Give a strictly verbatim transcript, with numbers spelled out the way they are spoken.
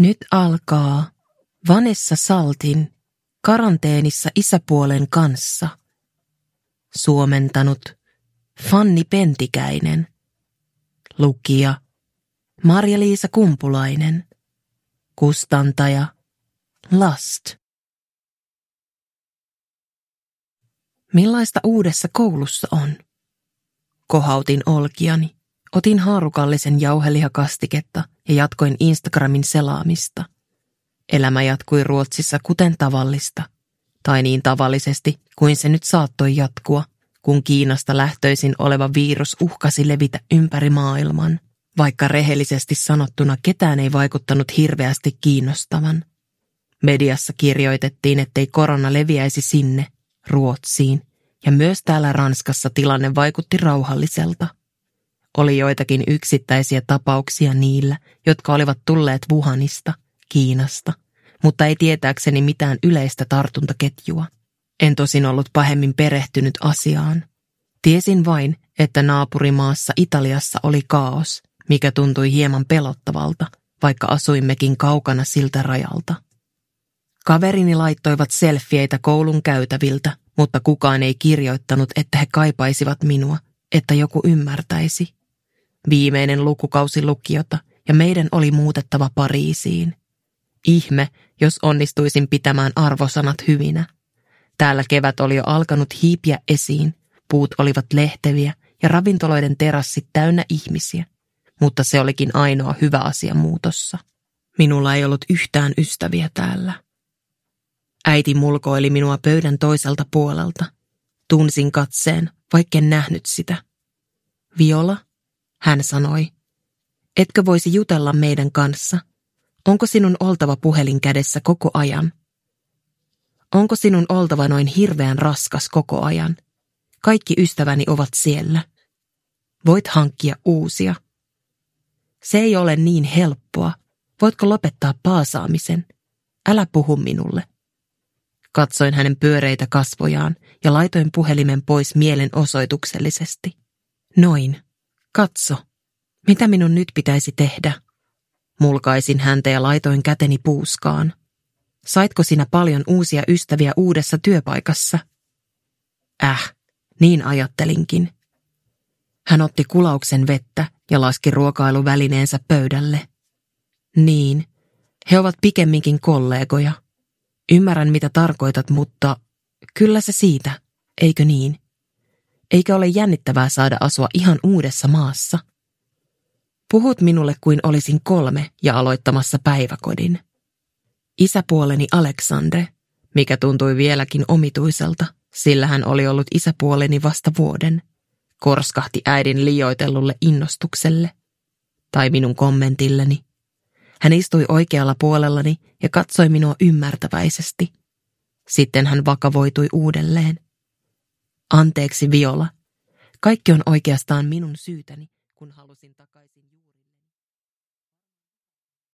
Nyt alkaa Vanessa Saltin Karanteenissa isäpuolen kanssa. Suomentanut Fanni Pentikäinen. Lukija Marja-Liisa Kumpulainen. Kustantaja Last. Millaista uudessa koulussa on? Kohautin olkiani, otin haarukallisen jauhelihakastiketta ja jatkoin Instagramin selaamista. Elämä jatkui Ruotsissa kuten tavallista, tai niin tavallisesti kuin se nyt saattoi jatkua, kun Kiinasta lähtöisin oleva virus uhkasi levitä ympäri maailman, vaikka rehellisesti sanottuna ketään ei vaikuttanut hirveästi kiinnostavan. Mediassa kirjoitettiin, ettei korona leviäisi sinne, Ruotsiin, ja myös täällä Ranskassa tilanne vaikutti rauhalliselta. Oli joitakin yksittäisiä tapauksia niillä, jotka olivat tulleet Wuhanista, Kiinasta, mutta ei tietääkseni mitään yleistä tartuntaketjua. En tosin ollut pahemmin perehtynyt asiaan. Tiesin vain, että naapurimaassa Italiassa oli kaos, mikä tuntui hieman pelottavalta, vaikka asuimmekin kaukana siltä rajalta. Kaverini laittoivat selfieitä koulun käytäviltä, mutta kukaan ei kirjoittanut, että he kaipaisivat minua, että joku ymmärtäisi. Viimeinen lukukausi lukiota ja meidän oli muutettava Pariisiin. Ihme, jos onnistuisin pitämään arvosanat hyvinä. Täällä kevät oli jo alkanut hiipiä esiin, puut olivat lehteviä ja ravintoloiden terassit täynnä ihmisiä, mutta se olikin ainoa hyvä asia muutossa. Minulla ei ollut yhtään ystäviä täällä. Äiti mulkoili minua pöydän toiselta puolelta. Tunsin katseen, vaikken nähnyt sitä. Viola, hän sanoi, etkö voisi jutella meidän kanssa? Onko sinun oltava puhelin kädessä koko ajan? Onko sinun oltava noin hirveän raskas koko ajan? Kaikki ystäväni ovat siellä. Voit hankkia uusia. Se ei ole niin helppoa. Voitko lopettaa paasaamisen? Älä puhu minulle. Katsoin hänen pyöreitä kasvojaan ja laitoin puhelimen pois mielenosoituksellisesti. Noin. Katso. Mitä minun nyt pitäisi tehdä? Mulkaisin häntä ja laitoin käteni puuskaan. Saitko sinä paljon uusia ystäviä uudessa työpaikassa? Äh, niin ajattelinkin. Hän otti kulauksen vettä ja laski ruokailuvälineensä pöydälle. Niin, he ovat pikemminkin kollegoja. Ymmärrän, mitä tarkoitat, mutta kyllä se siitä, eikö niin? Eikö ole jännittävää saada asua ihan uudessa maassa? Puhut minulle kuin olisin kolme ja aloittamassa päiväkodin. Isäpuoleni Aleksandre, mikä tuntui vieläkin omituiselta, sillä hän oli ollut isäpuoleni vasta vuoden, korskahti äidin liioitellulle innostukselle. Tai minun kommentilleni. Hän istui oikealla puolellani ja katsoi minua ymmärtäväisesti. Sitten hän vakavoitui uudelleen. Anteeksi, Viola. Kaikki on oikeastaan minun syytäni, kun halusin takaisin juuri.